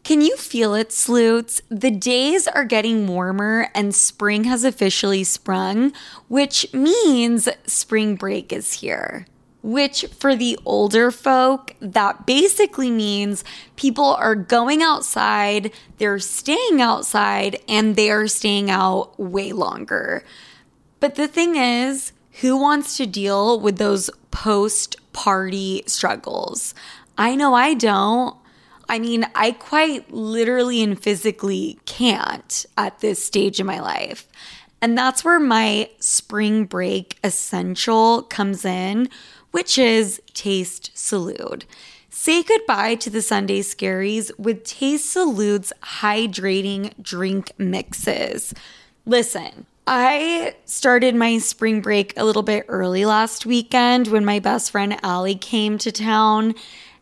Can you feel it, Sloots? The days are getting warmer and spring has officially sprung, which means spring break is here. Which, for the older folk, that basically means people are going outside, they're staying outside, and they are staying out way longer. But the thing is, who wants to deal with those post-party struggles? I know I don't. I mean, I quite literally and physically can't at this stage in my life. And that's where my spring break essential comes in, which is Taste Salud. Say goodbye to the Sunday scaries with Taste Salud's hydrating drink mixes. Listen, I started my spring break a little bit early last weekend when my best friend Allie came to town.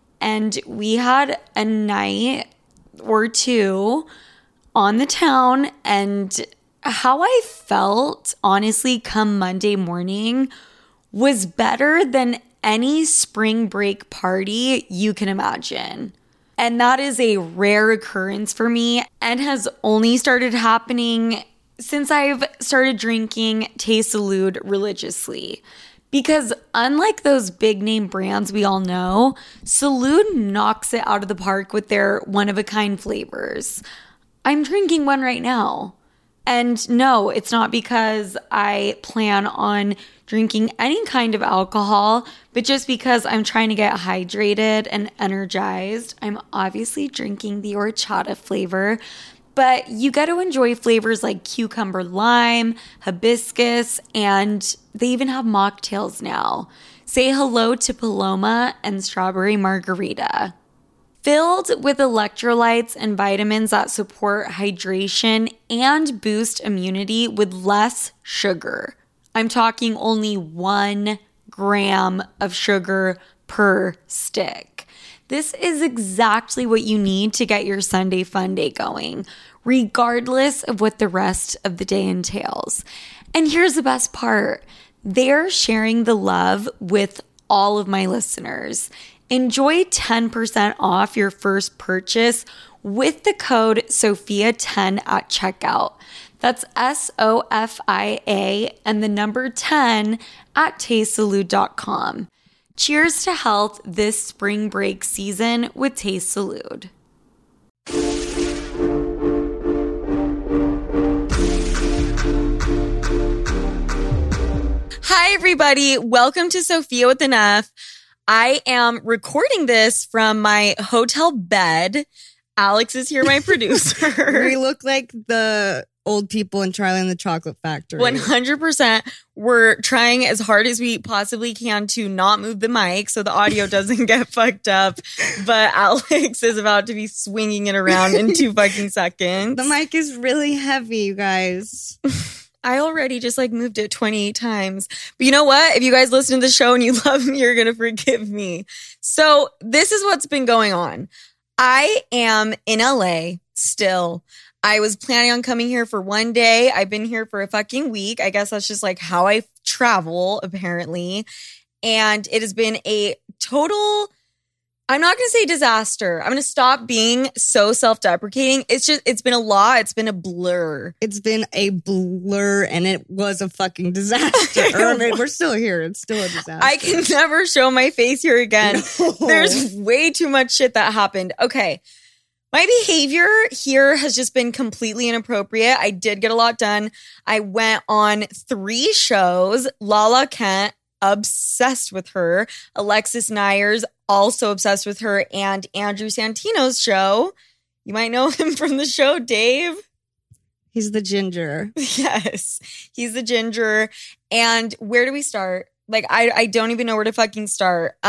And we had a night or two on the town, and how I felt, honestly, come Monday morning was better than any spring break party you can imagine. And that is a rare occurrence for me and has only started happening since I've started drinking Taste Salud religiously. Because unlike those big name brands we all know, Salud knocks it out of the park with their one-of-a-kind flavors. I'm drinking one right now. And no, it's not because I plan on drinking any kind of alcohol, but just because I'm trying to get hydrated and energized. I'm obviously drinking the horchata flavor. But you get to enjoy flavors like cucumber lime, hibiscus, and they even have mocktails now. Say hello to Paloma and strawberry margarita. Filled with electrolytes and vitamins that support hydration and boost immunity with less sugar. I'm talking only 1 gram of sugar per stick. This is exactly what you need to get your Sunday fun day going, regardless of what the rest of the day entails. And here's the best part. They're sharing the love with all of my listeners. Enjoy 10% off your first purchase with the code SOFIA10 at checkout. That's SOFIA and the number 10 at tastesalud.com. Cheers to health this spring break season with Taste Salud. Hi, everybody. Welcome to Sophia with an F. I am recording this from my hotel bed. Alex is here, my producer. We look like the old people in Charlie and the Chocolate Factory. 100%. We're trying as hard as we possibly can to not move the mic so the audio doesn't get fucked up. But Alex is about to be swinging it around in 2 fucking seconds. The mic is really heavy, you guys. I already just moved it 28 times. But you know what? If you guys listen to the show and you love me, you're going to forgive me. So this is what's been going on. I am in LA still. I was planning on coming here for 1 day. I've been here for a fucking week. I guess that's just how I travel, apparently. And it has been a total, I'm not going to say disaster. I'm going to stop being so self-deprecating. It's been a lot. It's been a blur. It's been a blur and it was a fucking disaster. We're still here. It's still a disaster. I can never show my face here again. No. There's way too much shit that happened. Okay. My behavior here has just been completely inappropriate. I did get a lot done. I went on 3 shows. Lala Kent, obsessed with her. Alexis Nyers, also obsessed with her. And Andrew Santino's show. You might know him from the show, Dave. He's the ginger. Yes, he's the ginger. And where do we start? I don't even know where to fucking start.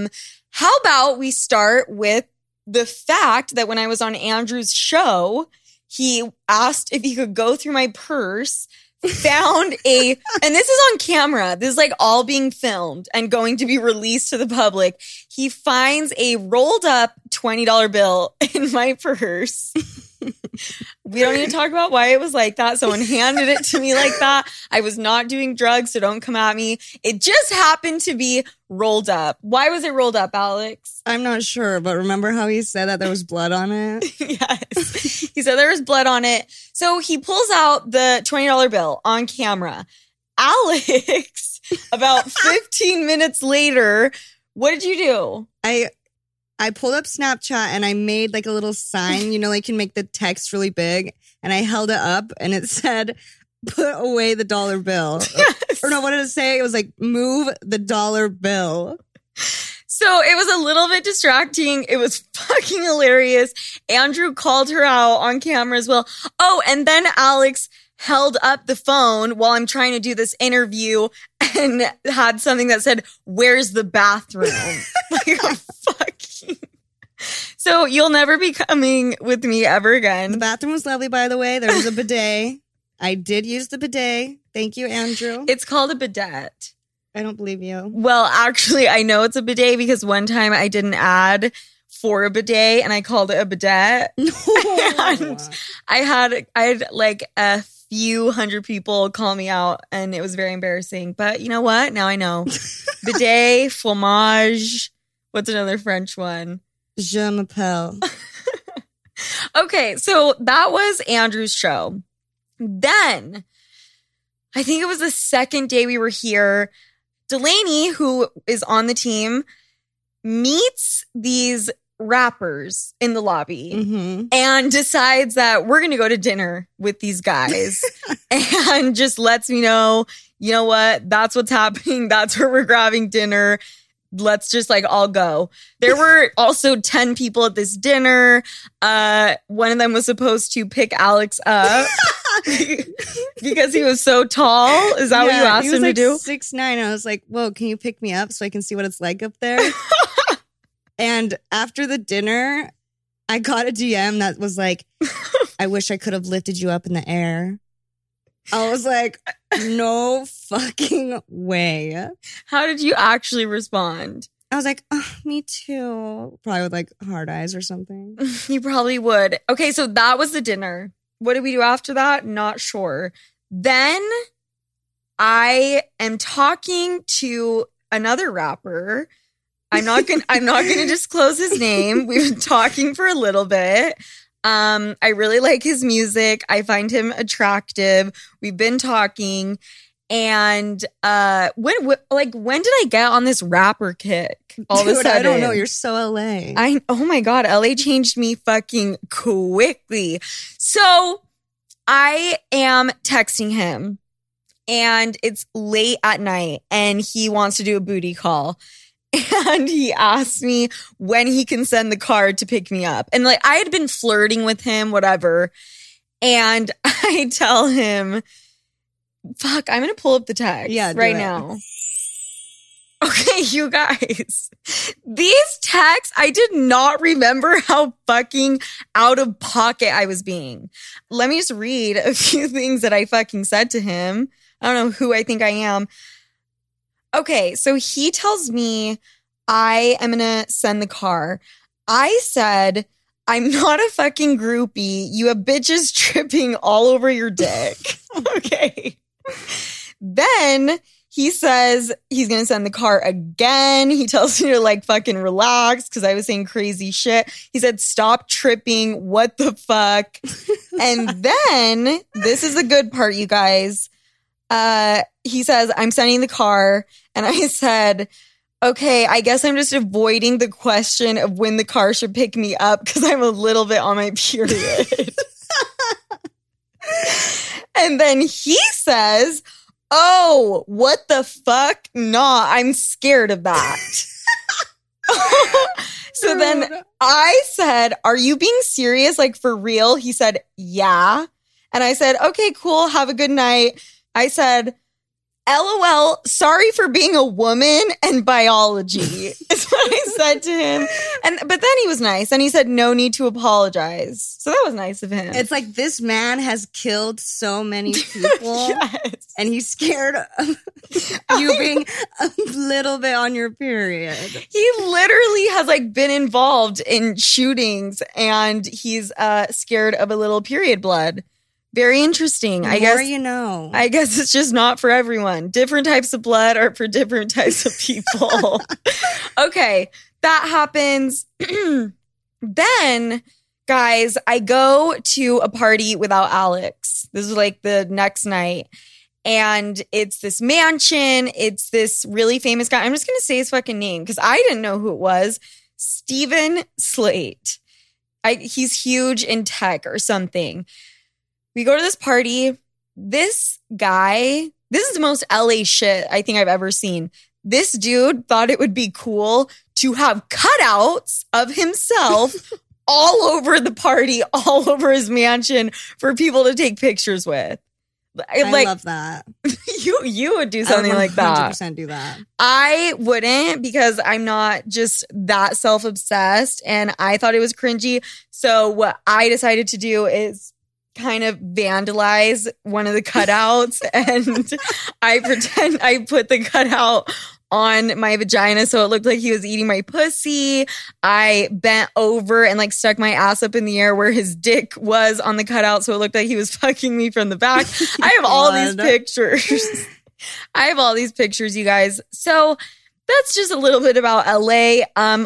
How about we start with the fact that when I was on Andrew's show, he asked if he could go through my purse, found and this is on camera. This is all being filmed and going to be released to the public. He finds a rolled up $20 bill in my purse. We don't need to talk about why it was like that. Someone handed it to me like that. I was not doing drugs, so don't come at me. It just happened to be rolled up. Why was it rolled up, Alex? I'm not sure, but remember how he said that there was blood on it? Yes. He said there was blood on it. So he pulls out the $20 bill on camera. Alex, about 15 minutes later, what did you do? I pulled up Snapchat and I made like a little sign, you know, like you can make the text really big. And I held it up and it said, put away the dollar bill. Yes. Or no, what did it say? It was like, move the dollar bill. So it was a little bit distracting. It was fucking hilarious. Andrew called her out on camera as well. Oh, and then Alex held up the phone while I'm trying to do this interview and had something that said, where's the bathroom? Like, fucking. So you'll never be coming with me ever again. The bathroom was lovely, by the way. There was a bidet. I did use the bidet. Thank you, Andrew. It's called a bidet. I don't believe you. Well, actually, I know it's a bidet because one time I did an ad for a bidet and I called it a bidet. And I had like a few hundred people call me out and it was very embarrassing. But you know what? Now I know. Bidet, fromage. What's another French one? Je m'appelle. Okay, so that was Andrew's show. Then, I think it was the second day we were here, Delaney, who is on the team, meets these rappers in the lobby and decides that we're going to go to dinner with these guys and just lets me know, you know what, that's what's happening. That's where we're grabbing dinner. Let's just like all go. There were also 10 people at this dinner. One of them was supposed to pick Alex up because he was so tall. Is that what you asked him to do? 6'9". I was like, whoa, can you pick me up so I can see what it's like up there? And after the dinner, I got a DM that was like, I wish I could have lifted you up in the air. I was like, no fucking way. How did you actually respond? I was like, oh, me too. Probably with like hard eyes or something. You probably would. Okay, so that was the dinner. What did we do after that? Not sure. Then I am talking to another rapper. I'm not gonna disclose his name. We've been talking for a little bit. I really like his music. I find him attractive. We've been talking. And when did I get on this rapper kick? All of a sudden, I don't know. You're so LA. Oh my God, LA changed me fucking quickly. So I am texting him and it's late at night and he wants to do a booty call. And he asked me when he can send the car to pick me up. And like I had been flirting with him, whatever. And I tell him, fuck, I'm going to pull up the text right now. Okay, you guys. These texts, I did not remember how fucking out of pocket I was being. Let me just read a few things that I fucking said to him. I don't know who I think I am. Okay, so he tells me I am going to send the car. I said, I'm not a fucking groupie. You have bitches tripping all over your dick. Okay. Then he says he's going to send the car again. He tells me to like fucking relax because I was saying crazy shit. He said, stop tripping. What the fuck? And then this is the good part, you guys. He says, I'm sending the car. And I said, okay, I guess I'm just avoiding the question of when the car should pick me up because I'm a little bit on my period. And then he says, oh, what the fuck? Nah, I'm scared of that. So then I said, are you being serious? Like for real? He said, yeah. And I said, okay, cool. Have a good night. I said, LOL, sorry for being a woman and biology. Is what I said to him. But then he was nice and he said no need to apologize. So that was nice of him. It's like this man has killed so many people. Yes. And he's scared of you being a little bit on your period. He literally has like been involved in shootings and he's scared of a little period blood. Very interesting. The I guess more you know. I guess it's just not for everyone. Different types of blood are for different types of people. Okay, that happens. Then, guys, I go to a party without Alex. This is like the next night. And it's this mansion. It's this really famous guy. I'm just going to say his fucking name because I didn't know who it was. Steven Slate. He's huge in tech or something. We go to this party. This guy, this is the most LA shit I think I've ever seen. This dude thought it would be cool to have cutouts of himself all over the party, all over his mansion for people to take pictures with. I love that. You would do something like that. 100% do that. I wouldn't because I'm not just that self-obsessed and I thought it was cringy. So what I decided to do is kind of vandalize one of the cutouts and I put the cutout on my vagina so it looked like he was eating my pussy. I bent over and like stuck my ass up in the air where his dick was on the cutout so it looked like he was fucking me from the back. I have all these pictures. I have all these pictures, you guys. So that's just a little bit about LA.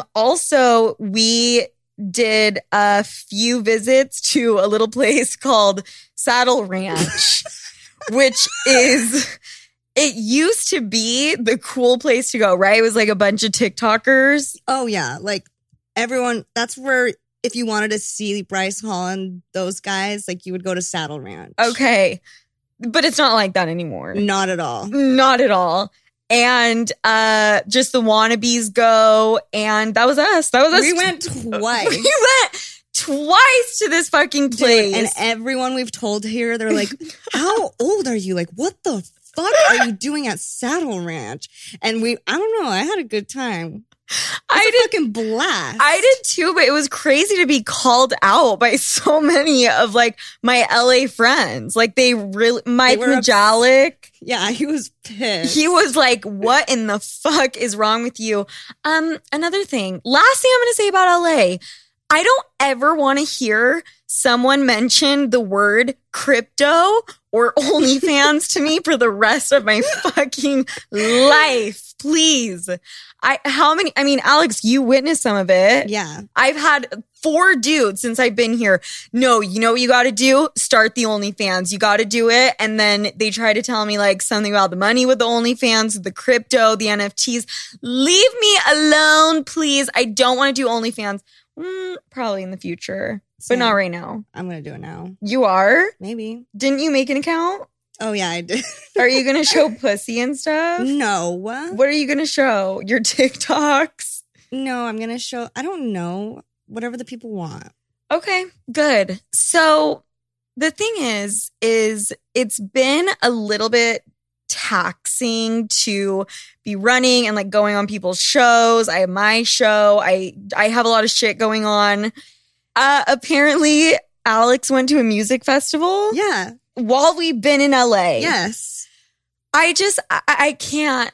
Also, we did a few visits to a little place called Saddle Ranch, which is... It used to be the cool place to go, right? It was like a bunch of TikTokers. Oh, yeah. Like everyone, that's where if you wanted to see Bryce Hall and those guys, like you would go to Saddle Ranch. Okay. But it's not like that anymore. Not at all. Not at all. And just the wannabes go. And that was us. That was us. We went twice. We went twice to this fucking place. Dude, and everyone we've told here, they're like, how old are you? Like, what the fuck are you doing at Saddle Ranch? And I don't know, I had a good time. I did fucking blast. I did too, but it was crazy to be called out by so many of like my LA friends. Like Mike Majalik. Yeah, he was pissed. He was like, what in the fuck is wrong with you? Another thing, last thing I'm going to say about LA. I don't ever want to hear someone mention the word crypto or OnlyFans to me for the rest of my fucking life. Please. Alex, you witnessed some of it. Yeah. I've had 4 dudes since I've been here. No, you know what you got to do? Start the OnlyFans. You got to do it. And then they try to tell me like something about the money with the OnlyFans, the crypto, the NFTs. Leave me alone, please. I don't want to do OnlyFans. Probably in the future, but not right now. I'm going to do it now. You are? Maybe. Didn't you make an account? Oh, yeah, I did. Are you going to show pussy and stuff? No. What are you going to show? Your TikToks? No, I'm going to show, I don't know, whatever the people want. Okay, good. So the thing is it's been a little bit taxing to be running and like going on people's shows. I have my show. I have a lot of shit going on. Apparently Alex went to a music festival. Yeah. While we've been in LA. Yes. I can't.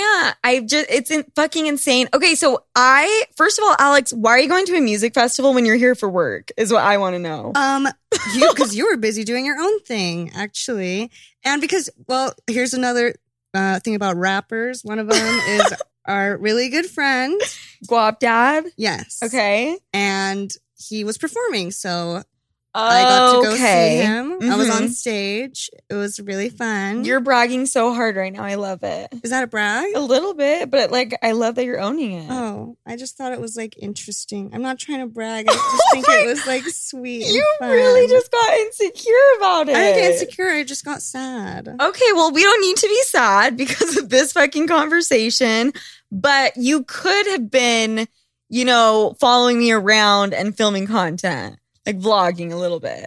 It's fucking insane. Okay, so first of all, Alex, why are you going to a music festival when you're here for work is what I want to know. Because you were busy doing your own thing, actually. And because, well, here's another thing about rappers. One of them is our really good friend. Guap Dad? Yes. Okay. And he was performing, so I got to go see him. Mm-hmm. I was on stage. It was really fun. You're bragging so hard right now. I love it. Is that a brag? A little bit, but like I love that you're owning it. Oh, I just thought it was like interesting. I'm not trying to brag. I just think it was like sweet. You and fun. really just got insecure about it. I didn't get insecure. I just got sad. Okay, well, we don't need to be sad because of this fucking conversation, but you could have been, following me around and filming content. Like vlogging a little bit.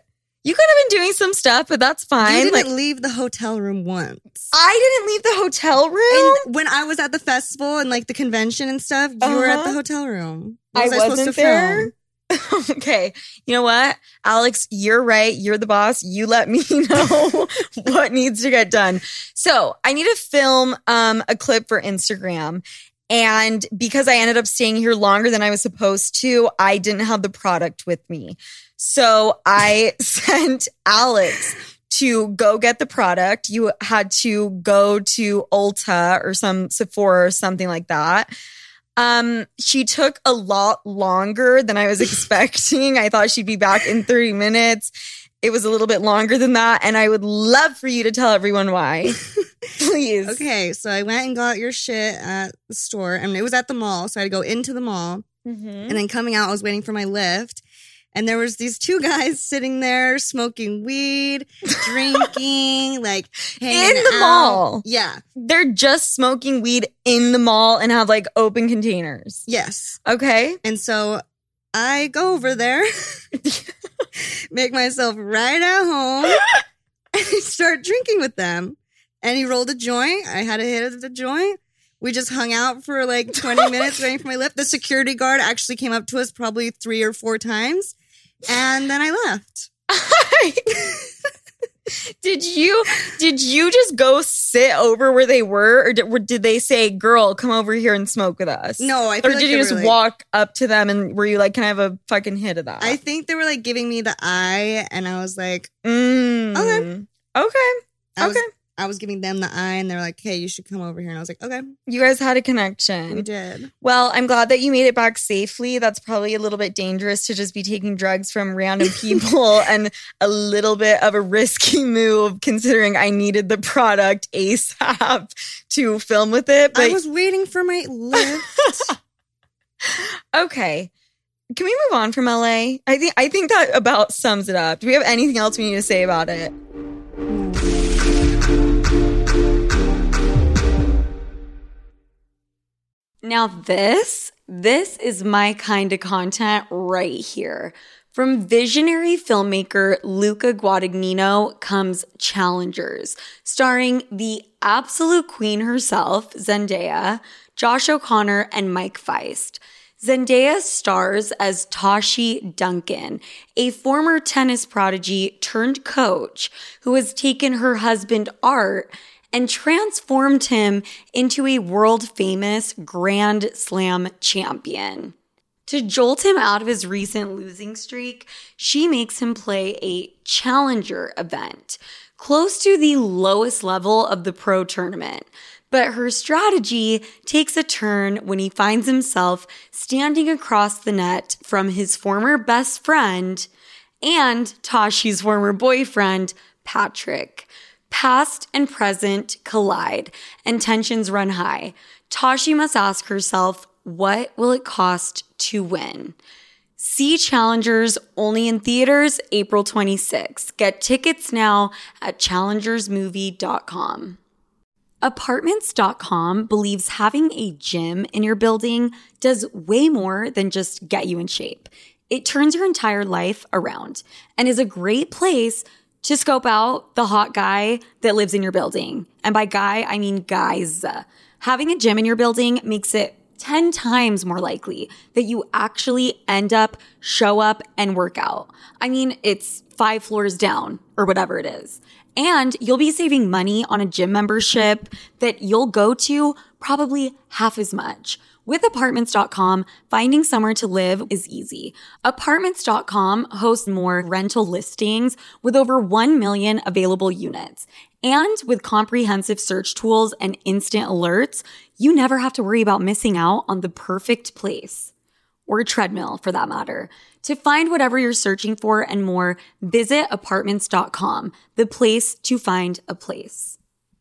You could have been doing some stuff, but that's fine. You didn't leave the hotel room once. I didn't leave the hotel room. And when I was at the festival and like the convention and stuff, you were at the hotel room. I wasn't there. Okay. You know what? Alex, you're right. You're the boss. You let me know what needs to get done. So I need to film a clip for Instagram. And because I ended up staying here longer than I was supposed to, I didn't have the product with me. So I sent Alex to go get the product. You had to go to Ulta or some Sephora or something like that. She took a lot longer than I was expecting. I thought she'd be back in 30 minutes. It was a little bit longer than that. And I would love for you to tell everyone why. Please. Okay. So I went and got your shit at the store and it was at the mall. So I had to go into the mall and then coming out, I was waiting for my lift. And there was these two guys sitting there smoking weed, drinking, like hanging in the out. mall. Yeah. They're just smoking weed in the mall and have like open containers. Yes. Okay. And so I go over there, make myself right at home, and I start drinking with them. And he rolled a joint. I had a hit of the joint. We just hung out for like 20 minutes waiting for my lift. The security guard actually came up to us probably 3 or 4 times. And then I left. Did you just go sit over where they were, or did they say, "Girl, come over here and smoke with us"? No, I or feel did like you they just were, like, walk up to them and were you like, "Can I have a fucking hit of that"? I think they were like giving me the eye, and I was like, Okay. I was giving them the eye, and they're like, "Hey, you should come over here." And I was like, "Okay." You guys had a connection. We did. Well, I'm glad that you made it back safely. That's probably a little bit dangerous to just be taking drugs from random people and a little bit of a risky move considering I needed the product ASAP to film with it. But I was waiting for my lift. Okay. Can we move on from LA? I think that about sums it up. Do we have anything else we need to say about it? Now this is my kind of content right here. From visionary filmmaker Luca Guadagnino comes Challengers, starring the absolute queen herself, Zendaya, Josh O'Connor, and Mike Feist. Zendaya stars as Tashi Duncan, a former tennis prodigy turned coach who has taken her husband Art and transformed him into a world-famous Grand Slam champion. To jolt him out of his recent losing streak, she makes him play a challenger event, close to the lowest level of the pro tournament. But her strategy takes a turn when he finds himself standing across the net from his former best friend and Tashi's former boyfriend, Patrick. Past and present collide, and tensions run high. Tashi must ask herself, what will it cost to win? See Challengers only in theaters April 26th. Get tickets now at challengersmovie.com. Apartments.com believes having a gym in your building does way more than just get you in shape. It turns your entire life around and is a great place to scope out the hot guy that lives in your building. And by guy, I mean guys. Having a gym in your building makes it 10 times more likely that you actually end up, show up, and work out. I mean, it's 5 floors down or whatever it is. And you'll be saving money on a gym membership that you'll go to probably half as much. With Apartments.com, finding somewhere to live is easy. Apartments.com hosts more rental listings with over 1 million available units. And with comprehensive search tools and instant alerts, you never have to worry about missing out on the perfect place. Or a treadmill, for that matter. To find whatever you're searching for and more, visit Apartments.com, the place to find a place.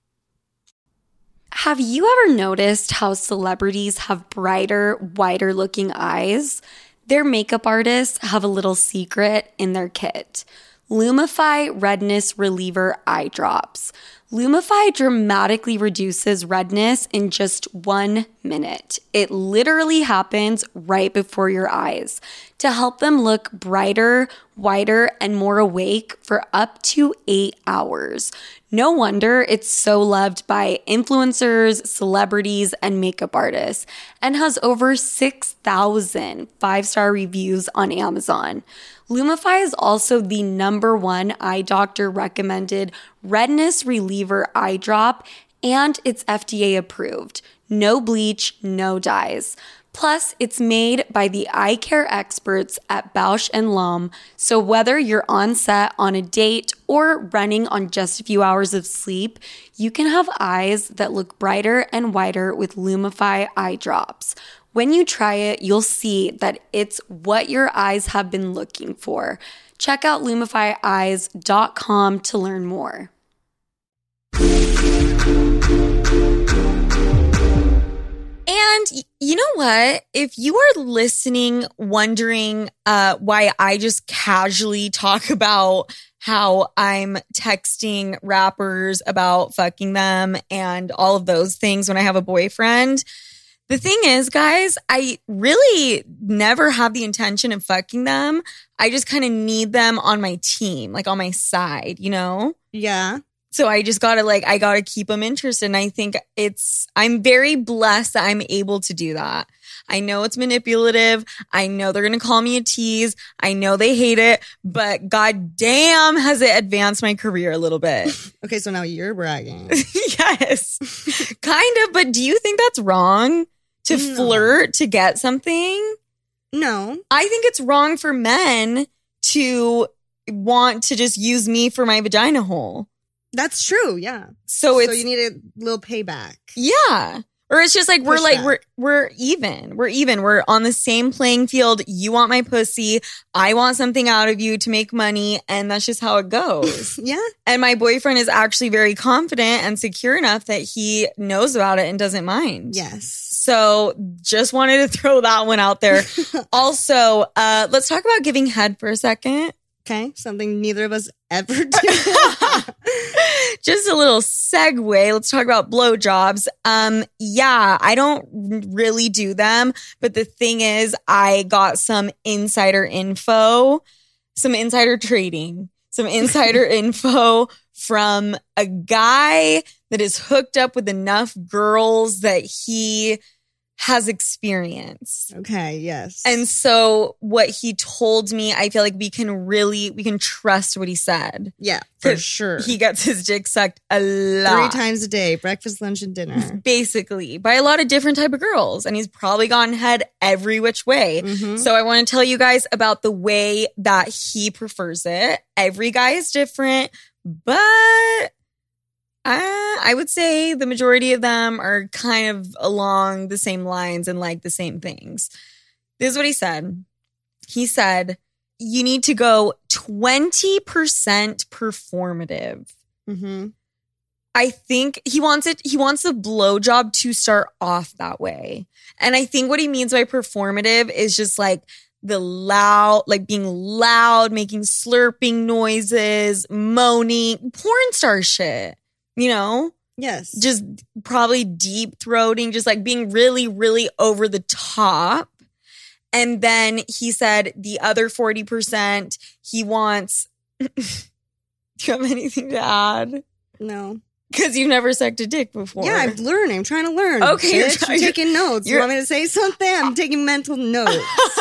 Have you ever noticed how celebrities have brighter, wider looking eyes? Their makeup artists have a little secret in their kit. Lumify Redness Reliever Eye Drops. Lumify dramatically reduces redness in just 1 minute. It literally happens right before your eyes to help them look brighter, whiter, and more awake for up to 8 hours. No wonder it's so loved by influencers, celebrities, and makeup artists, and has over 6,000 5-star reviews on Amazon. Lumify is also the #1 eye doctor recommended redness reliever eye drop, and it's FDA approved. No bleach, no dyes. Plus, it's made by the eye care experts at Bausch & Lomb, so whether you're on set on a date or running on just a few hours of sleep, you can have eyes that look brighter and whiter with Lumify eye drops. When you try it, you'll see that it's what your eyes have been looking for. Check out LumifyEyes.com to learn more. And you know what? If you are listening, wondering why I just casually talk about how I'm texting rappers about fucking them and all of those things when I have a boyfriend, the thing is, guys, I really never have the intention of fucking them. I just kind of need them on my team, like on my side, you know? Yeah. So I just I gotta keep them interested. And I think I'm very blessed that I'm able to do that. I know it's manipulative. I know they're going to call me a tease. I know they hate it, but goddamn has it advanced my career a little bit. Okay, so now you're bragging. Yes, kind of. But do you think that's wrong to flirt to get something? No. I think it's wrong for men to want to just use me for my vagina hole. That's true, yeah. So you need a little payback. Yeah. Or it's just like we're even. We're even. We're on the same playing field. You want my pussy. I want something out of you to make money. And that's just how it goes. Yeah. And my boyfriend is actually very confident and secure enough that he knows about it and doesn't mind. Yes. So just wanted to throw that one out there. Also, let's talk about giving head for a second. Okay, something neither of us ever do. Just a little segue. Let's talk about blowjobs. Yeah, I don't really do them, but the thing is, I got some insider info, some insider trading, some insider info from a guy that is hooked up with enough girls that he has experience. Okay, yes. And so what he told me, I feel like we can trust what he said. Yeah, for sure. He gets his dick sucked a lot. 3 times a day, breakfast, lunch, and dinner. Basically, by a lot of different type of girls. And he's probably gotten head every which way. Mm-hmm. So I want to tell you guys about the way that he prefers it. Every guy is different, but I would say the majority of them are kind of along the same lines and like the same things. This is what he said. He said, you need to go 20% performative. Mm-hmm. I think he wants the blowjob to start off that way. And I think what he means by performative is just like the loud, like being loud, making slurping noises, moaning, porn star shit. You know? Yes. Just probably deep throating, just like being really, really over the top. And then he said the other 40%, he wants. Do you have anything to add? No. Because you've never sucked a dick before. Yeah, I'm learning. I'm trying to learn. Okay, you're taking notes. You want me to say something? I'm taking mental notes.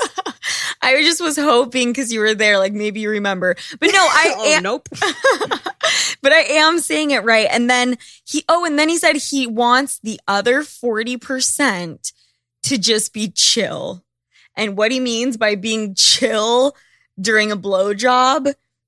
I just was hoping because you were there, like maybe you remember. But no, Nope. But I am saying it right. And then he said he wants the other 40% to just be chill. And what he means by being chill during a blowjob,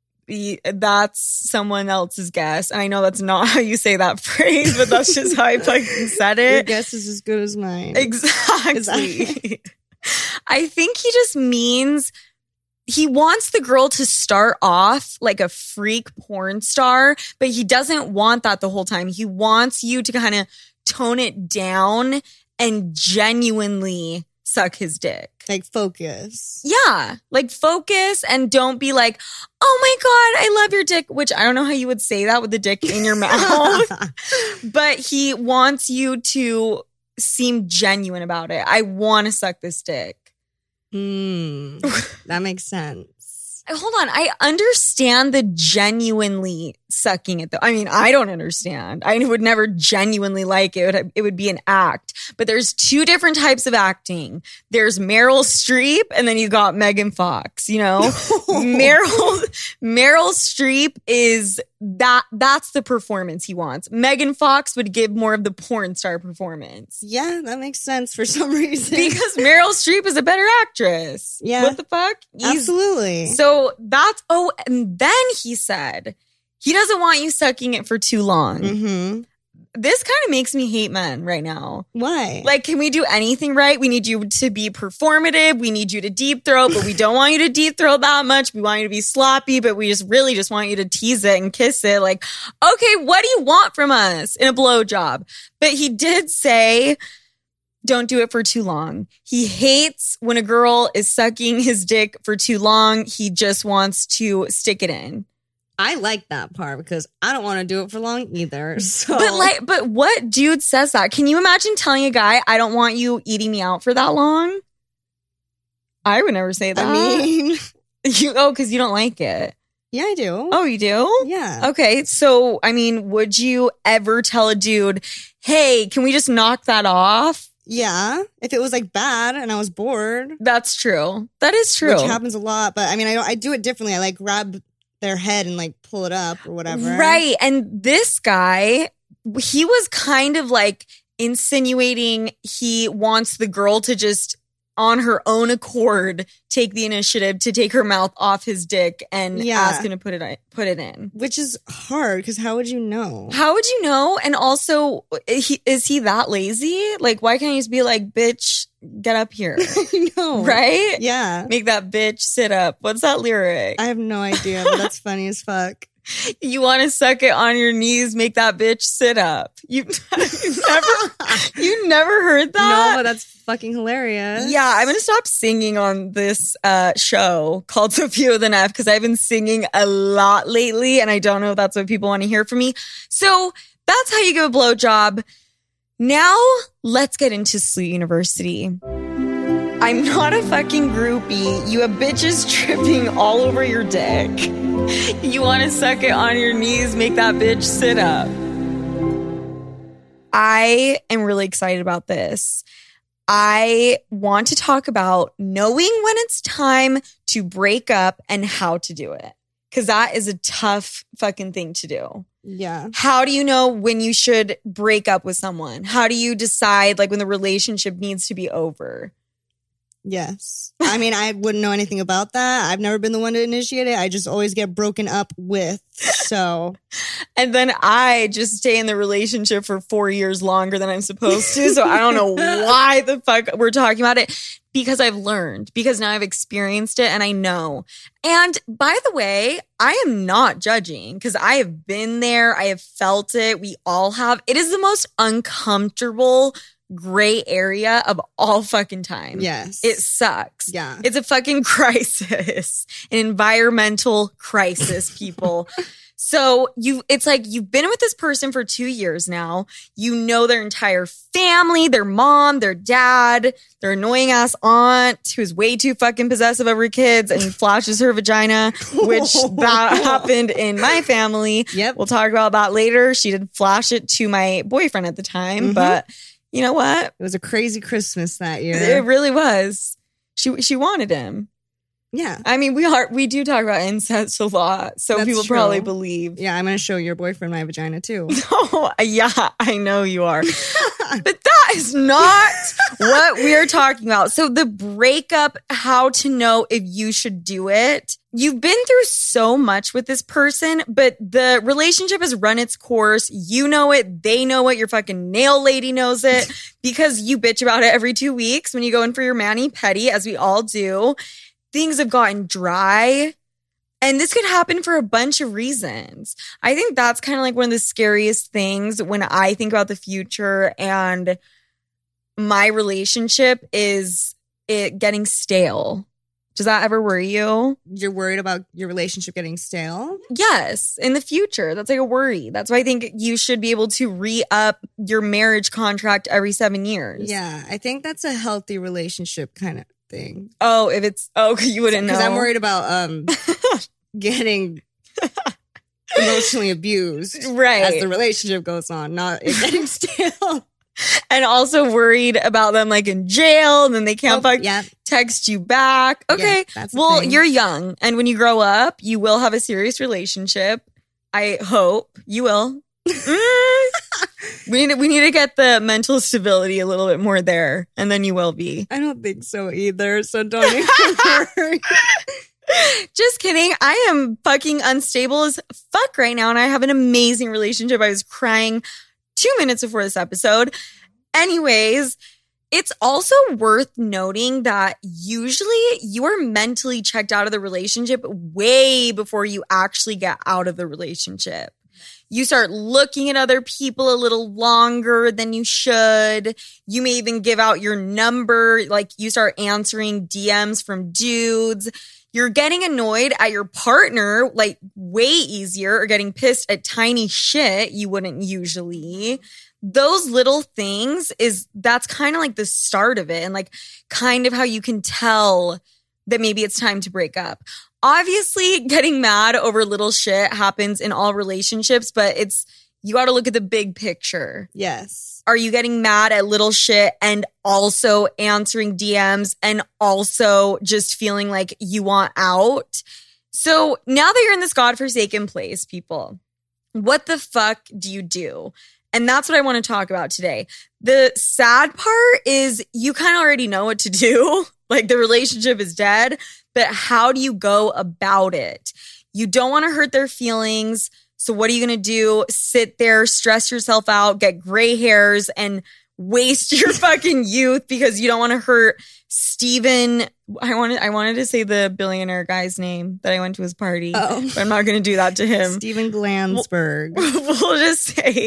that's someone else's guess. And I know that's not how you say that phrase, but that's just how I fucking said it. Your guess is as good as mine. Exactly. I think he just means he wants the girl to start off like a freak porn star, but he doesn't want that the whole time. He wants you to kind of tone it down and genuinely suck his dick. Like focus. Yeah, like focus and don't be like, oh my God, I love your dick, which I don't know how you would say that with the dick in your mouth. But he wants you to seem genuine about it. I want to suck this dick. That makes sense. Hold on. I understand the genuinely sucking it though. I mean, I don't understand. I would never genuinely like it. It would be an act. But there's two different types of acting. There's Meryl Streep and then you got Megan Fox, you know? Meryl Streep is that's the performance he wants. Megan Fox would give more of the porn star performance. Yeah, that makes sense for some reason. Because Meryl Streep is a better actress. Yeah. What the fuck? Absolutely. So and then he said, he doesn't want you sucking it for too long. Mm-hmm. This kind of makes me hate men right now. Why? Like, can we do anything right? We need you to be performative. We need you to deep throat, but we don't want you to deep throat that much. We want you to be sloppy, but we just want you to tease it and kiss it. Like, okay, what do you want from us in a blowjob? But he did say, don't do it for too long. He hates when a girl is sucking his dick for too long. He just wants to stick it in. I like that part because I don't want to do it for long either. So. But what dude says that? Can you imagine telling a guy, I don't want you eating me out for that long? I would never say that. I mean, because you don't like it. Yeah, I do. Oh, you do? Yeah. Okay. So, I mean, would you ever tell a dude, hey, can we just knock that off? Yeah. If it was like bad and I was bored. That's true. That is true. Which happens a lot. But I mean, I do it differently. I like grab their head and like pull it up or whatever. Right. And this guy, he was kind of like insinuating he wants the girl to just on her own accord take the initiative to take her mouth off his dick and ask him to put it in. Which is hard because how would you know? How would you know? And also, is he that lazy? Like, why can't he just be like, bitch, get up here? No. Right? Yeah. Make that bitch sit up. What's that lyric? I have no idea, but that's funny as fuck. You want to suck it on your knees, make that bitch sit up. You never heard that? No, but that's fucking hilarious. Yeah, I'm going to stop singing on this show called Sophia with an F because I've been singing a lot lately and I don't know if that's what people want to hear from me. So that's how you give a blowjob. Now, let's get into Sloot University. I'm not a fucking groupie. You have bitches tripping all over your dick. You want to suck it on your knees, make that bitch sit up. I am really excited about this. I want to talk about knowing when it's time to break up and how to do it. Because that is a tough fucking thing to do. Yeah. How do you know when you should break up with someone? How do you decide like when the relationship needs to be over? Yes. I mean, I wouldn't know anything about that. I've never been the one to initiate it. I just always get broken up with. So. And then I just stay in the relationship for 4 years longer than I'm supposed to. So I don't know why the fuck we're talking about it. Because I've learned. Because now I've experienced it and I know. And by the way, I am not judging because I have been there. I have felt it. We all have. It is the most uncomfortable gray area of all fucking time. Yes. It sucks. Yeah. It's a fucking crisis, an environmental crisis, people. So it's like you've been with this person for 2 years now. You know their entire family, their mom, their dad, their annoying ass aunt who's way too fucking possessive of her kids and flashes her vagina, which that happened in my family. Yep. We'll talk about that later. She did flash it to my boyfriend at the time, but you know what? It was a crazy Christmas that year. It really was. She wanted him. Yeah. I mean, we do talk about incest a lot, so That's people true. probably believe. Yeah, I'm going to show your boyfriend my vagina too. Oh, yeah, I know you are. But that is not what we are talking about. So the breakup, how to know if you should do it. You've been through so much with this person, but the relationship has run its course. You know it. They know it. Your fucking nail lady knows it because you bitch about it every 2 weeks when you go in for your mani-pedi, as we all do. Things have gotten dry. And this could happen for a bunch of reasons. I think that's kind of like one of the scariest things when I think about the future and my relationship is it getting stale. Does that ever worry you? You're worried about your relationship getting stale? Yes, in the future. That's like a worry. That's why I think you should be able to re-up your marriage contract every 7 years. Yeah, I think that's a healthy relationship kind of thing. Oh, if it's, you wouldn't know. Because I'm worried about getting emotionally abused right. as the relationship goes on, not it getting stale. And also worried about them like in jail and then they can't text you back. Okay. Yeah, well, you're young. And when you grow up, you will have a serious relationship. I hope you will. We need to get the mental stability a little bit more there. And then you will be. I don't think so either. So don't even worry. Just kidding. I am fucking unstable as fuck right now. And I have an amazing relationship. I was crying 2 minutes before this episode. Anyways, it's also worth noting that usually you are mentally checked out of the relationship way before you actually get out of the relationship. You start looking at other people a little longer than you should. You may even give out your number. Like you start answering DMs from dudes. You're getting annoyed at your partner like way easier, or getting pissed at tiny shit you wouldn't usually. Those little things that's kind of like the start of it, and like kind of how you can tell that maybe it's time to break up. Obviously, getting mad over little shit happens in all relationships, but you got to look at the big picture. Yes. Are you getting mad at little shit and also answering DMs and also just feeling like you want out? So now that you're in this godforsaken place, people, what the fuck do you do? And that's what I want to talk about today. The sad part is you kind of already know what to do. Like the relationship is dead, but how do you go about it? You don't want to hurt their feelings. So what are you going to do? Sit there, stress yourself out, get gray hairs, and waste your fucking youth because you don't want to hurt Steven. I wanted to say the billionaire guy's name that I went to his party, but I'm not going to do that to him. Steven Glansberg. We'll just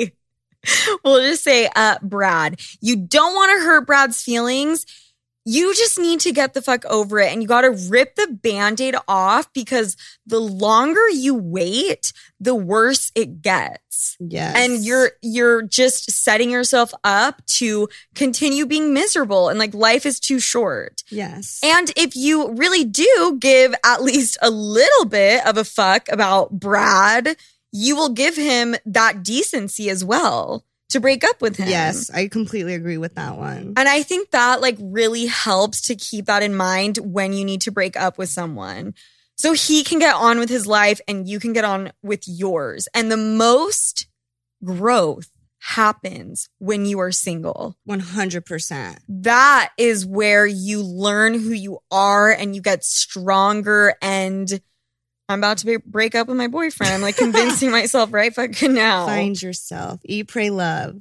say Brad. You don't want to hurt Brad's feelings. You just need to get the fuck over it, and you got to rip the Band-Aid off, because the longer you wait, the worse it gets. Yes. And you're just setting yourself up to continue being miserable, and like life is too short. Yes. And if you really do give at least a little bit of a fuck about Brad, you will give him that decency as well to break up with him. Yes, I completely agree with that one. And I think that like really helps to keep that in mind when you need to break up with someone. So he can get on with his life and you can get on with yours. And the most growth happens when you are single. 100%. That is where you learn who you are and you get stronger. And I'm about to break up with my boyfriend. I'm like convincing myself right fucking now. Find yourself. Eat, pray, love.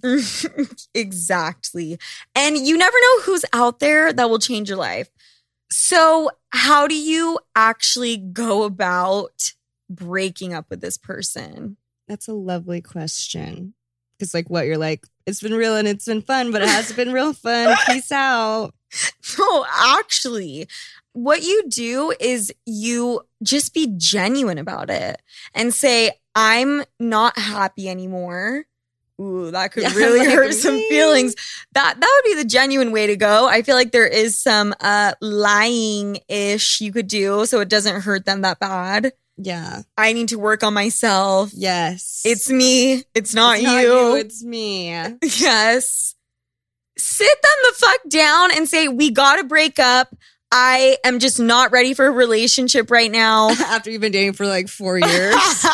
Exactly. And you never know who's out there that will change your life. So how do you actually go about breaking up with this person? That's a lovely question. Because like what you're like, it's been real and it's been fun, but it hasn't been real fun. Peace out. No, actually, what you do is you just be genuine about it and say, I'm not happy anymore. Ooh, that could really hurt some feelings. That would be the genuine way to go. I feel like there is some lying-ish you could do so it doesn't hurt them that bad. Yeah. I need to work on myself. Yes. It's me. It's not you. you. It's me. Yes. Sit them the fuck down and say, we gotta break up. I am just not ready for a relationship right now. After you've been dating for like 4 years.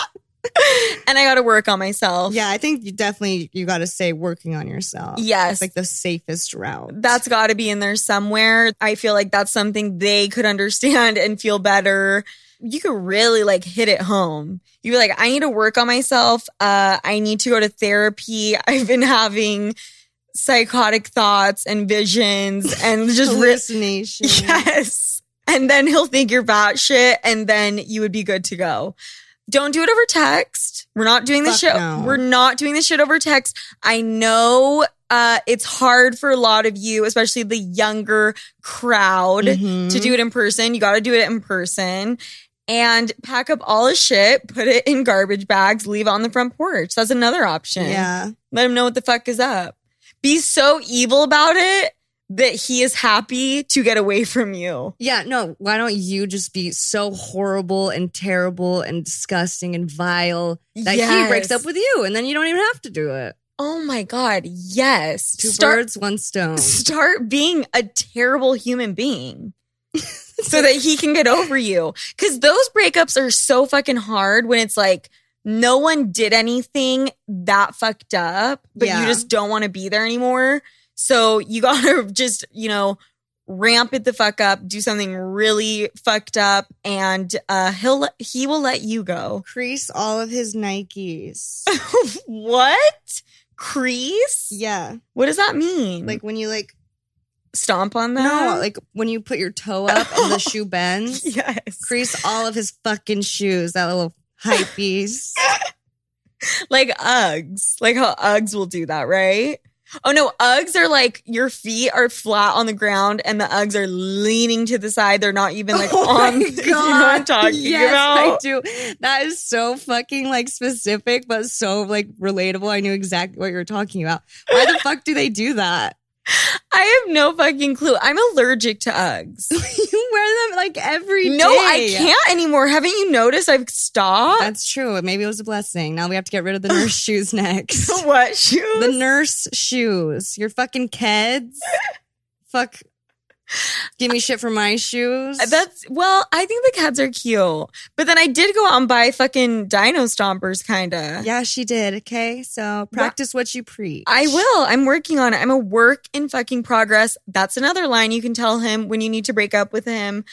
And I got to work on myself. Yeah, I think you got to say working on yourself. Yes. It's like the safest route. That's got to be in there somewhere. I feel like that's something they could understand and feel better. You could really like hit it home. You'd be like, I need to work on myself. I need to go to therapy. I've been having psychotic thoughts and visions and just hallucinations. Yes. And then he'll think you're batshit and then you would be good to go. Don't do it over text. We're not doing this shit. No. We're not doing this shit over text. I know it's hard for a lot of you, especially the younger crowd, Mhm. to do it in person. You got to do it in person. And pack up all his shit, put it in garbage bags, leave it on the front porch. That's another option. Yeah. Let him know what the fuck is up. Be so evil about it that he is happy to get away from you. Yeah, no, why don't you just be so horrible and terrible and disgusting and vile that he breaks Yes. up with you and then you don't even have to do it. Oh my God. Yes. Two birds, one stone. Start being a terrible human being so that he can get over you. Because those breakups are so fucking hard when it's like no one did anything that fucked up, but you Yeah. just don't want to be there anymore. So you gotta just, ramp it the fuck up, do something really fucked up, and he will let you go. Crease all of his Nikes. What? Crease? Yeah. What does that mean? Like when you stomp on them? no, like when you put your toe up and the shoe bends. Yes. Crease all of his fucking shoes, that little hypebeast. Like Uggs. Like how Uggs will do that, right? Oh no, Uggs are like your feet are flat on the ground and the Uggs are leaning to the side. They're not even like on. You know what I'm talking yes, about? I do. That is so fucking like specific, but so like relatable. I knew exactly what you were talking about. Why the fuck do they do that? I have no fucking clue. I'm allergic to Uggs. You wear them like every day. No, I can't anymore. Haven't you noticed I've stopped? That's true. Maybe it was a blessing. Now we have to get rid of the nurse shoes next. What shoes? The nurse shoes. Your fucking kids. Fuck. Give me shit for my shoes. I think the cats are cute. But then I did go out and buy fucking dino stompers, kinda. Yeah, she did. Okay. So practice what you preach. I will. I'm working on it. I'm a work in fucking progress. That's another line you can tell him when you need to break up with him.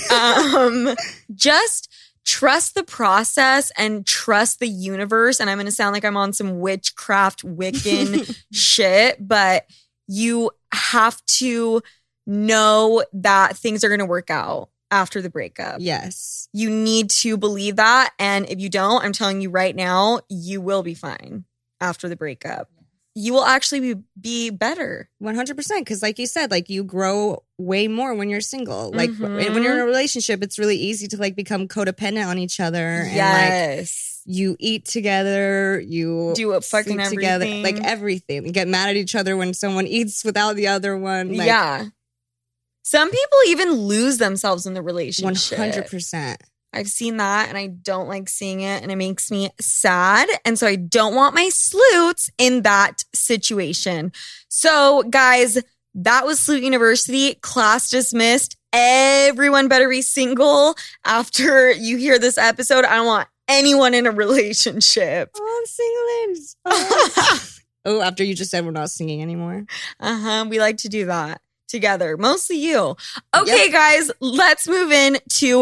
Just trust the process and trust the universe. And I'm going to sound like I'm on some witchcraft Wiccan shit, but you have to know that things are going to work out after the breakup. Yes. You need to believe that. And if you don't, I'm telling you right now, you will be fine after the breakup. You will actually be better. 100%. Because like you said, like you grow way more when you're single. Like Mhm. when you're in a relationship, it's really easy to like become codependent on each other. And like Yes. you eat together, you Do it fucking sleep together, everything. like everything. You get mad at each other when someone eats without the other one. Like, Yeah. Some people even lose themselves in the relationship. 100%. I've seen that and I don't like seeing it and it makes me sad. And so I don't want my sleuths in that situation. So guys, that was Sloot University. Class dismissed. Everyone better be single after you hear this episode. I don't want anyone in a relationship. Oh, I'm single ladies. Oh. Oh, after you just said we're not singing anymore. We like to do that together. Mostly you. Okay, guys, let's move in to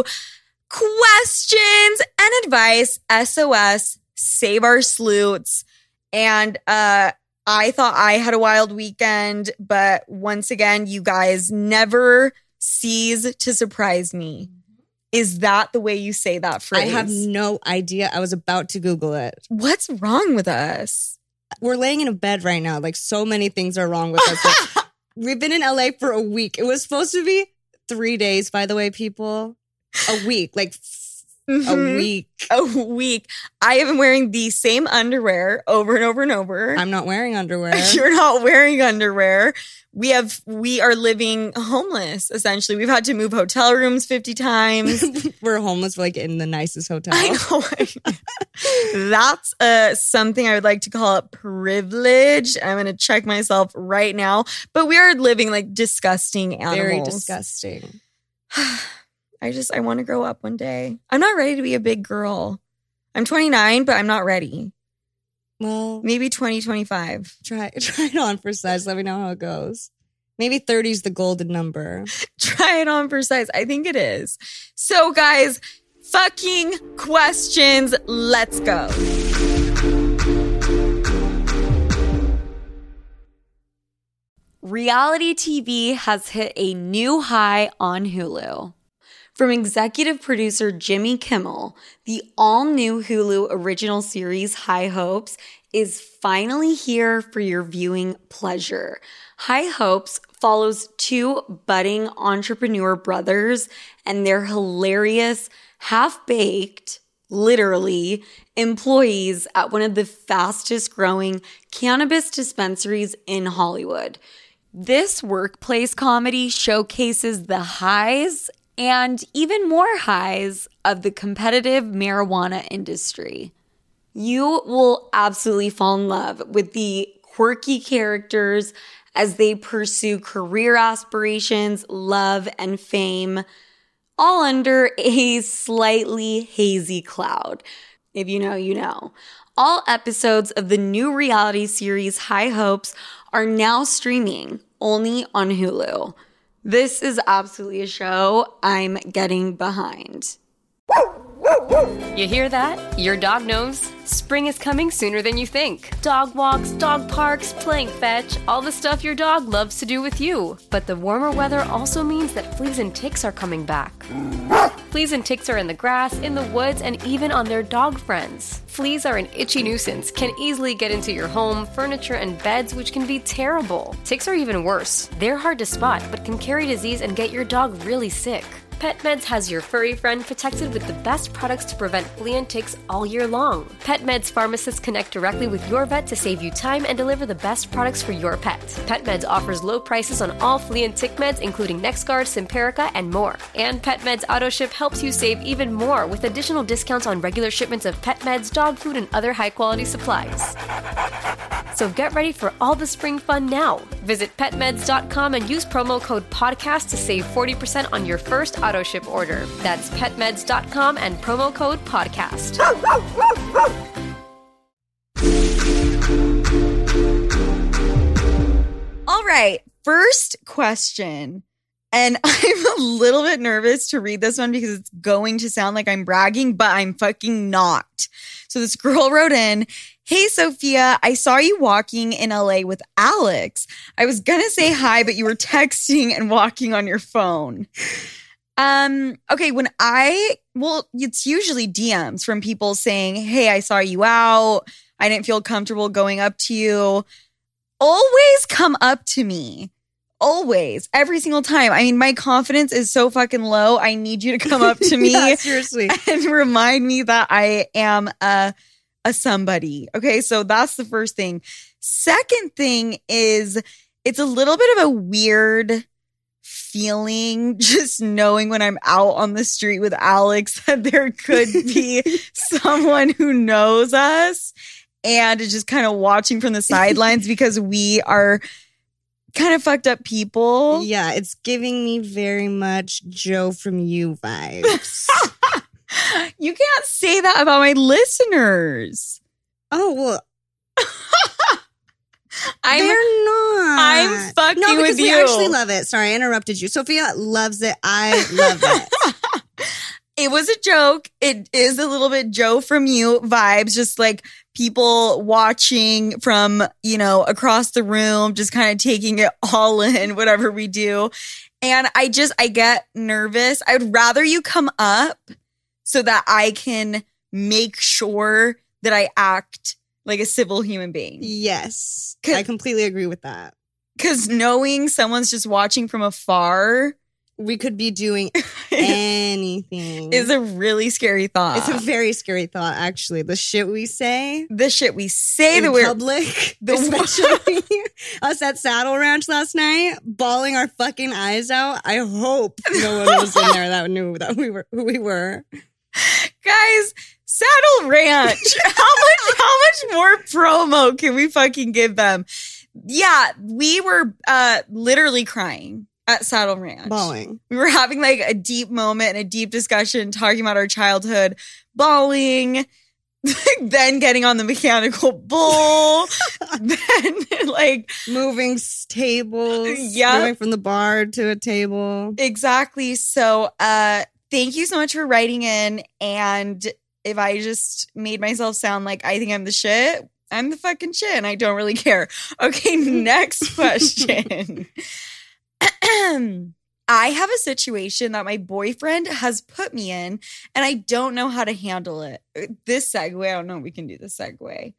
questions and advice. SOS, save our sleuths. And I thought I had a wild weekend, but once again, you guys never cease to surprise me. Is that the way you say that phrase? I have no idea. I was about to Google it. What's wrong with us? We're laying in a bed right now. Like so many things are wrong with us. Like, we've been in LA for a week. It was supposed to be 3 days, by the way, people. A week. Like a Mhm. week. A week. I have been wearing the same underwear over and over and over. I'm not wearing underwear. You're not wearing underwear. We are living homeless, essentially. We've had to move hotel rooms 50 times. We're homeless, like in the nicest hotel. I know. That's something I would like to call it privilege. I'm going to check myself right now. But we are living like disgusting animals. Very disgusting. I want to grow up one day. I'm not ready to be a big girl. I'm 29, but I'm not ready. Well, Maybe 2025. try it on for size. Let me know how it goes. Maybe 30 is the golden number. Try it on for size. I think it is. So, guys, fucking questions. Let's go. Reality TV has hit a new high on Hulu. From executive producer Jimmy Kimmel, the all-new Hulu original series High Hopes is finally here for your viewing pleasure. High Hopes follows two budding entrepreneur brothers and their hilarious, half-baked, literally, employees at one of the fastest growing cannabis dispensaries in Hollywood. This workplace comedy showcases the highs and even more highs of the competitive marijuana industry. You will absolutely fall in love with the quirky characters as they pursue career aspirations, love, and fame, all under a slightly hazy cloud. If you know, you know. All episodes of the new reality series High Hopes are now streaming only on Hulu. This is absolutely a show I'm getting behind. You hear that? Your dog knows. Spring is coming sooner than you think. Dog walks, dog parks, playing fetch, all the stuff your dog loves to do with you. But the warmer weather also means that fleas and ticks are coming back. Fleas and ticks are in the grass, in the woods, and even on their dog friends. Fleas are an itchy nuisance, can easily get into your home, furniture, and beds, which can be terrible. Ticks are even worse. They're hard to spot, but can carry disease and get your dog really sick. PetMeds has your furry friend protected with the best products to prevent flea and ticks all year long. PetMeds pharmacists connect directly with your vet to save you time and deliver the best products for your pet. PetMeds offers low prices on all flea and tick meds, including NexGard, Simparica, and more. And PetMeds AutoShip helps you save even more with additional discounts on regular shipments of pet meds, dog food, and other high-quality supplies. So get ready for all the spring fun now. Visit petmeds.com and use promo code PODCAST to save 40% on your first auto ship order. That's petmeds.com and promo code podcast. All right, first question. And I'm a little bit nervous to read this one because it's going to sound like I'm bragging, but I'm fucking not. So this girl wrote in, "Hey, Sophia, I saw you walking in LA with Alex. I was going to say hi, but you were texting and walking on your phone." Okay, it's usually DMs from people saying, "Hey, I saw you out. I didn't feel comfortable going up to you." Always come up to me. Always. Every single time. I mean, my confidence is so fucking low. I need you to come up to me. Yeah, seriously. And remind me that I am a somebody. Okay, so that's the first thing. Second thing is it's a little bit of a weird feeling just knowing when I'm out on the street with Alex that there could be someone who knows us and is just kind of watching from the sidelines because we are kind of fucked up people. Yeah, it's giving me very much Joe from You vibes. You can't say that about my listeners. Oh, well. They're not. I'm fucking no, because with you. We actually love it. Sorry, I interrupted you. Sophia loves it. I love it. It was a joke. It is a little bit Joe from You vibes, just like people watching from, across the room, just kind of taking it all in, whatever we do. And I get nervous. I would rather you come up so that I can make sure that I act like a civil human being. Yes, I completely agree with that. Because knowing someone's just watching from afar, we could be doing anything. Is a really scary thought. It's a very scary thought, actually. The shit we say. In public. Especially us at Saddle Ranch last night, bawling our fucking eyes out. I hope no one was in there that knew that we were who we were. Guys, Saddle Ranch. How much more promo can we fucking give them? Yeah, we were literally crying at Saddle Ranch. Bawling. We were having like a deep moment and a deep discussion talking about our childhood, bawling, then getting on the mechanical bull, then like moving tables, moving from the bar to a table. Exactly. So thank you so much for writing in. And if I just made myself sound like I think I'm the shit, I'm the fucking shit and I don't really care. Okay, next question. I have a situation that my boyfriend has put me in, and I don't know how to handle it. This segue, I don't know if we can do this segue.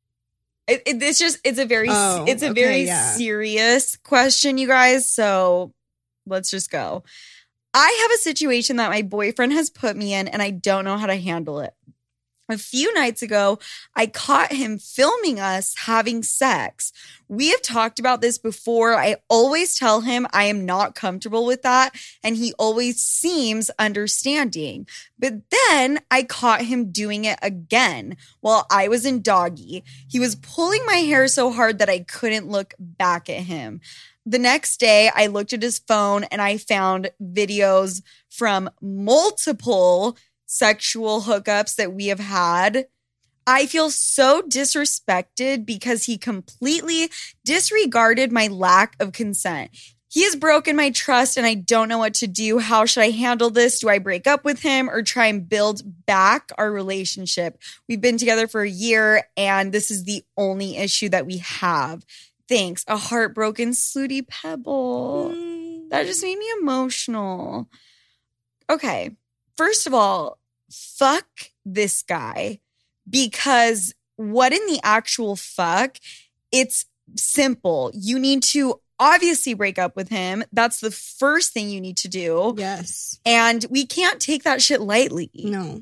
It's a very serious question, you guys. So let's just go. I have a situation that my boyfriend has put me in, and I don't know how to handle it. A few nights ago, I caught him filming us having sex. We have talked about this before. I always tell him I am not comfortable with that, and he always seems understanding. But then I caught him doing it again while I was in doggy. He was pulling my hair so hard that I couldn't look back at him. The next day, I looked at his phone and I found videos from multiple sexual hookups that we have had. I feel so disrespected because he completely disregarded my lack of consent. He has broken my trust and I don't know what to do. How should I handle this? Do I break up with him or try and build back our relationship? We've been together for a year and this is the only issue that we have. Thanks. A heartbroken Slutty Pebble. That just made me emotional. Okay. First of all, fuck this guy, because what in the actual fuck? It's simple. You need to obviously break up with him. That's the first thing you need to do. Yes. And we can't take that shit lightly. No.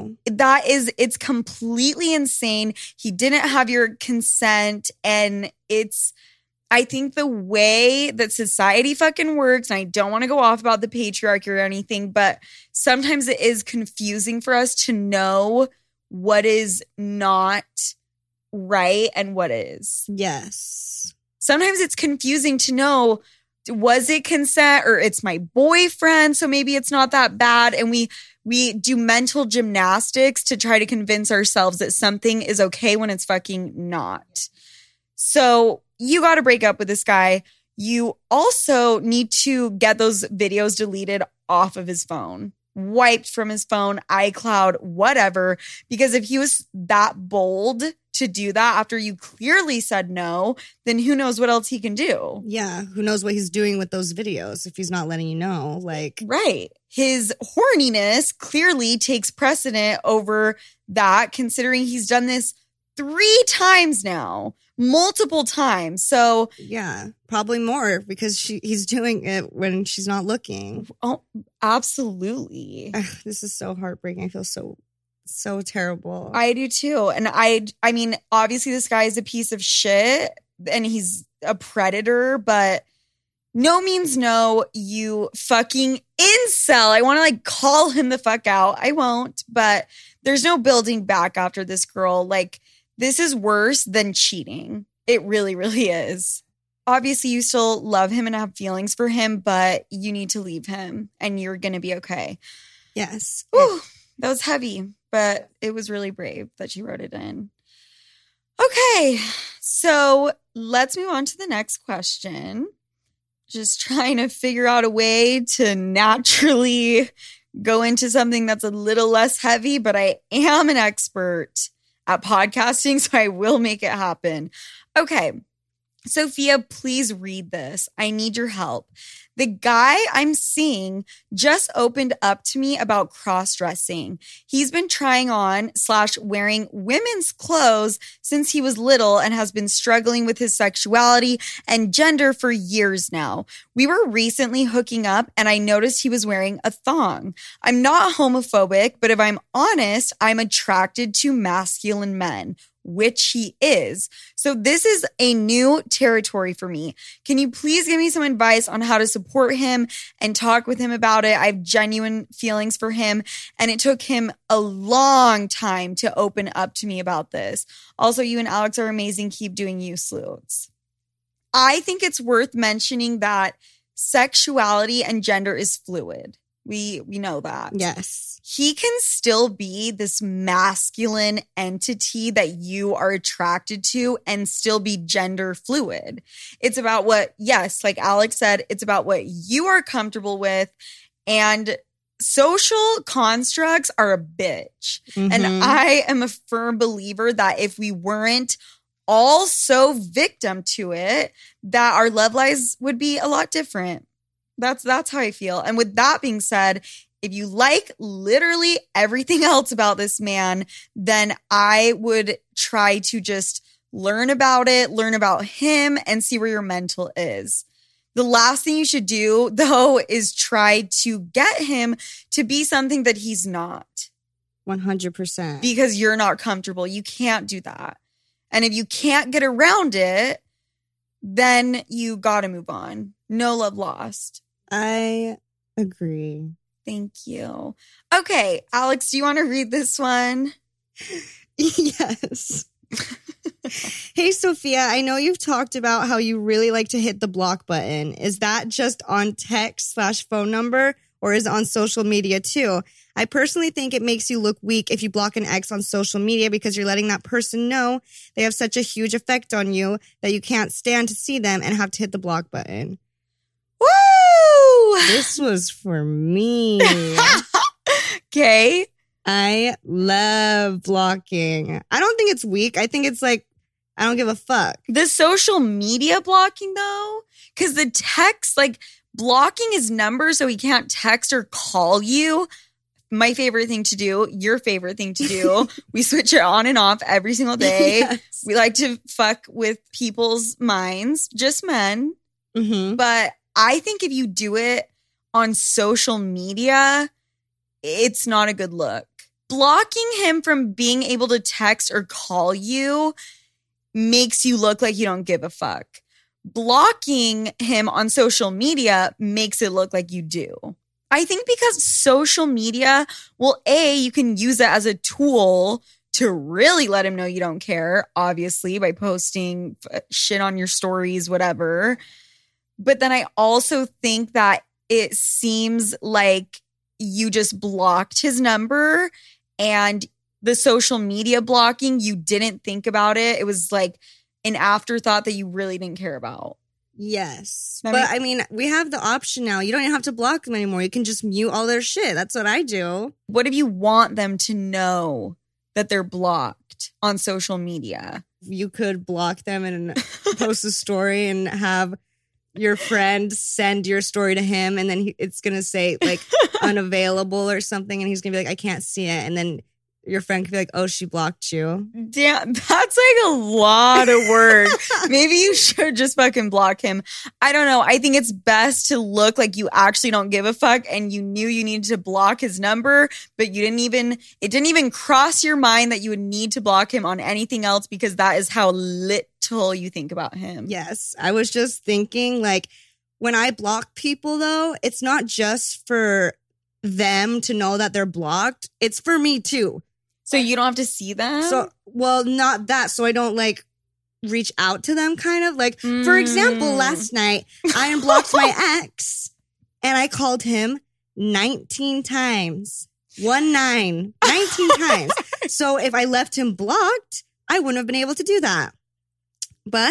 It's completely insane. He didn't have your consent, and I think the way that society fucking works, and I don't want to go off about the patriarchy or anything, but sometimes it is confusing for us to know what is not right and what is. Yes. Sometimes it's confusing to know, was it consent or it's my boyfriend, so maybe it's not that bad. And we do mental gymnastics to try to convince ourselves that something is okay when it's fucking not. So you got to break up with this guy. You also need to get those videos deleted off of his phone, wiped from his phone, iCloud, whatever. Because if he was that bold to do that after you clearly said no, then who knows what else he can do? Yeah. Who knows what he's doing with those videos if he's not letting you know? Like, right. His horniness clearly takes precedent over that, considering he's done this 3 times now. Multiple times. So yeah, probably more because he's doing it when she's not looking. Oh, absolutely. This is so heartbreaking. I feel so terrible. I do too. And I mean, obviously this guy is a piece of shit and he's a predator, but no means no, you fucking incel. I want to like call him the fuck out. I won't, but there's no building back after this girl. Like, this is worse than cheating. It really, really is. Obviously, you still love him and have feelings for him, but you need to leave him and you're going to be okay. Yes. Whew, that was heavy, but it was really brave that she wrote it in. Okay, so let's move on to the next question. Just trying to figure out a way to naturally go into something that's a little less heavy, but I am an expert at podcasting, so I will make it happen. Okay, Sophia, please read this. I need your help. The guy I'm seeing just opened up to me about cross-dressing. He's been trying on / wearing women's clothes since he was little and has been struggling with his sexuality and gender for years now. We were recently hooking up and I noticed he was wearing a thong. I'm not homophobic, but if I'm honest, I'm attracted to masculine men, which he is. So this is a new territory for me. Can you please give me some advice on how to support him and talk with him about it? I have genuine feelings for him, and it took him a long time to open up to me about this. Also, you and Alex are amazing. Keep doing you, sleuths. I think it's worth mentioning that sexuality and gender is fluid. We know that. Yes. He can still be this masculine entity that you are attracted to and still be gender fluid. It's about what, yes, like Alex said, it's about what you are comfortable with. And social constructs are a bitch. Mm-hmm. And I am a firm believer that if we weren't all so victim to it, that our love lives would be a lot different. That's how I feel. And with that being said, if you like literally everything else about this man, then I would try to just learn about it, learn about him, and see where your mental is. The last thing you should do, though, is try to get him to be something that he's not. 100%. Because you're not comfortable. You can't do that. And if you can't get around it, then you got to move on. No love lost. I agree. Thank you. Okay, Alex, do you want to read this one? Yes. Hey, Sophia, I know you've talked about how you really like to hit the block button. Is that just on text/phone number, or is it on social media too? I personally think it makes you look weak if you block an ex on social media because you're letting that person know they have such a huge effect on you that you can't stand to see them and have to hit the block button. Woo! This was for me. Okay. I love blocking. I don't think it's weak. I think it's like, I don't give a fuck. The social media blocking, though, because the text, like blocking his number so he can't text or call you. My favorite thing to do, your favorite thing to do. We switch it on and off every single day. Yes. We like to fuck with people's minds, just men. Mm-hmm. But I think if you do it on social media, it's not a good look. Blocking him from being able to text or call you makes you look like you don't give a fuck. Blocking him on social media makes it look like you do. I think because social media, well, you can use it as a tool to really let him know you don't care, obviously, by posting shit on your stories, whatever. But then I also think that it seems like you just blocked his number, and the social media blocking, you didn't think about it. It was like an afterthought that you really didn't care about. Yes. I But I mean, we have the option now. You don't even have to block them anymore. You can just mute all their shit. That's what I do. What if you want them to know that they're blocked on social media? You could block them and post a story and have your friend send your story to him, and then it's going to say like unavailable or something, and he's going to be like, I can't see it. And then your friend could be like, oh, she blocked you. Damn, that's like a lot of work. Maybe you should just fucking block him. I don't know. I think it's best to look like you actually don't give a fuck and you knew you needed to block his number, but it didn't even cross your mind that you would need to block him on anything else because that is how little you think about him. Yes. I was just thinking, like, when I block people, though, it's not just for them to know that they're blocked. It's for me, too. So you don't have to see them? So, well, not that. So I don't like reach out to them, kind of like, for example, last night I unblocked my ex and I called him 19 times. 19 times. So if I left him blocked, I wouldn't have been able to do that. But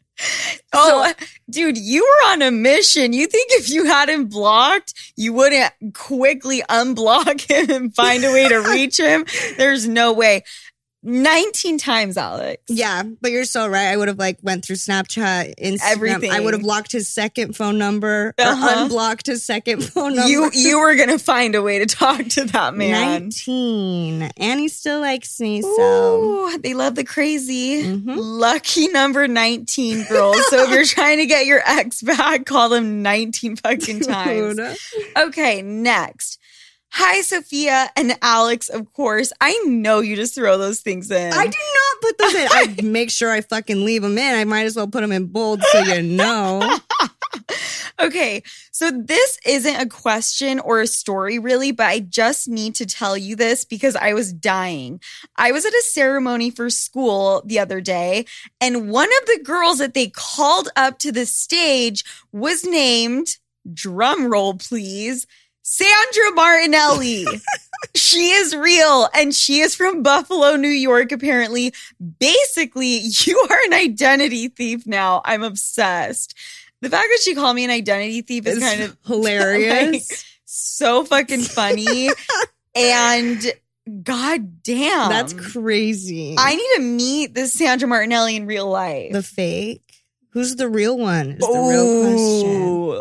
dude, you were on a mission. You think if you had him blocked, you wouldn't quickly unblock him and find a way to reach him? There's no way. 19 times, Alex. Yeah, but you're so right. I would have like went through Snapchat, Instagram. Everything. I would have blocked his second phone number or unblocked his second phone number. You were going to find a way to talk to that man. 19. And he still likes me, so. Ooh, they love the crazy. Lucky number 19, girls. So if you're trying to get your ex back, call them 19 fucking times. Okay, next. Hi, Sophia and Alex, of course. I know you just throw those things in. I do not put those in. I make sure I fucking leave them in. I might as well put them in bold so you know. Okay, so this isn't a question or a story really, but I just need to tell you this because I was dying. I was at a ceremony for school the other day, and one of the girls that they called up to the stage was named, drum roll please, Sandra Martinelli. She is real and she is from Buffalo, New York, apparently. Basically, you are an identity thief now. I'm obsessed. The fact that she called me an identity thief is kind of hilarious. Like, so fucking funny. And god damn. That's crazy. I need to meet this Sandra Martinelli in real life. The fake? Who's the real one? Is the real question.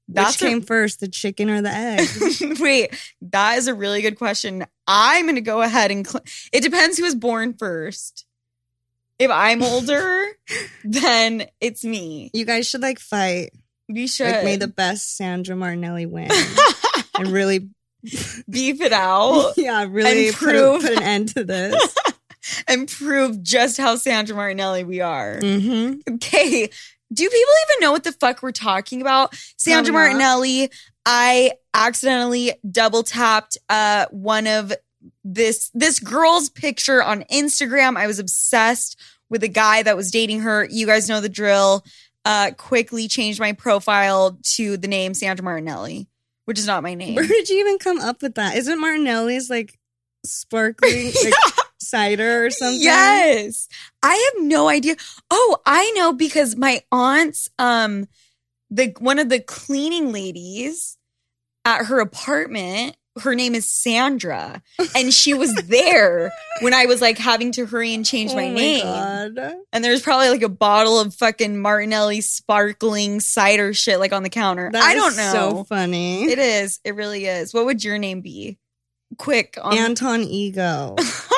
Which came first, the chicken or the egg? Wait, that is a really good question. I'm going to go ahead and... it depends who was born first. If I'm older, then it's me. You guys should like fight. We should. Like, may the best Sandra Martinelli win. And really... beef it out. Yeah, really put an end to this. And prove just how Sandra Martinelli we are. Mm-hmm. Okay. Do people even know what the fuck we're talking about? Sandra Martinelli, I accidentally double tapped one of this girl's picture on Instagram. I was obsessed with a guy that was dating her. You guys know the drill. Quickly changed my profile to the name Sandra Martinelli, which is not my name. Where did you even come up with that? Isn't Martinelli's like sparkling like cider or something? Yes. I have no idea. Oh, I know because my aunt's one of the cleaning ladies at her apartment, her name is Sandra, and she was there when I was like having to hurry and change my name. God. And there's probably like a bottle of fucking Martinelli sparkling cider shit like on the counter. I don't know. So funny. It is. It really is. What would your name be? Quick. Anton Ego.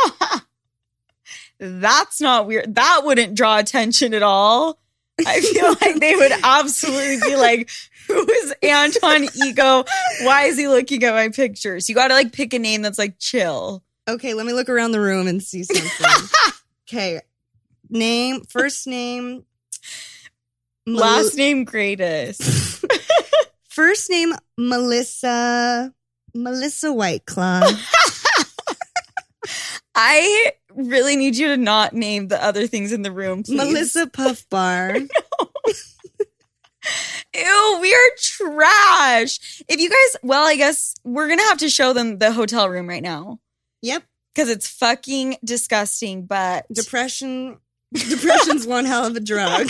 That's not weird. That wouldn't draw attention at all. I feel like they would absolutely be like, who is Anton Ego? Why is he looking at my pictures? You got to like pick a name that's like chill. Okay, let me look around the room and see something. Okay. First name. Last name greatest. First name Melissa Whiteclaw. I really need you to not name the other things in the room, please. Melissa Puff Bar. Ew, we are trash. If you guys, well, I guess we're going to have to show them the hotel room right now. Yep. Because it's fucking disgusting, but... Depression's one hell of a drug.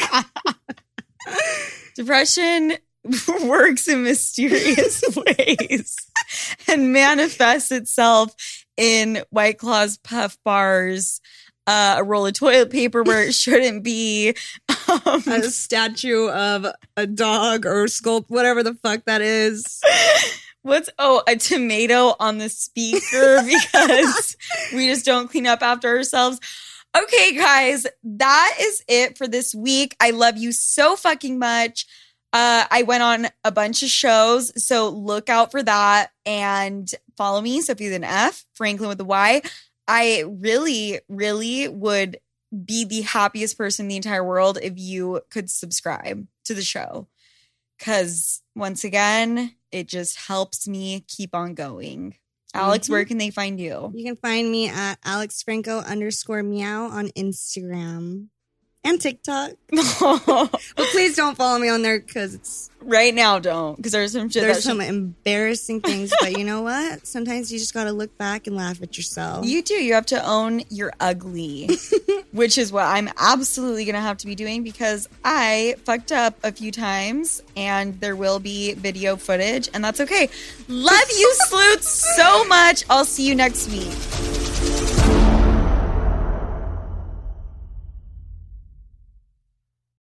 Depression works in mysterious ways and manifests itself in White Claws, Puff Bars, a roll of toilet paper where it shouldn't be. A statue of a dog or sculpt, whatever the fuck that is. A tomato on the speaker because we just don't clean up after ourselves. Okay, guys, that is it for this week. I love you so fucking much. I went on a bunch of shows, so look out for that and follow me, Sophie with an F, Franklin with a Y. I really, really would be the happiest person in the entire world if you could subscribe to the show. Because once again, it just helps me keep on going. Alex, where can they find you? You can find me at AlexFranco_meow on Instagram and TikTok. But please don't follow me on there because it's... Right now, don't. Because there's some shit. There's some embarrassing things. But you know what? Sometimes you just got to look back and laugh at yourself. You do. You have to own your ugly. Which is what I'm absolutely going to have to be doing because I fucked up a few times and there will be video footage and that's okay. Love you, sleuths, so much. I'll see you next week.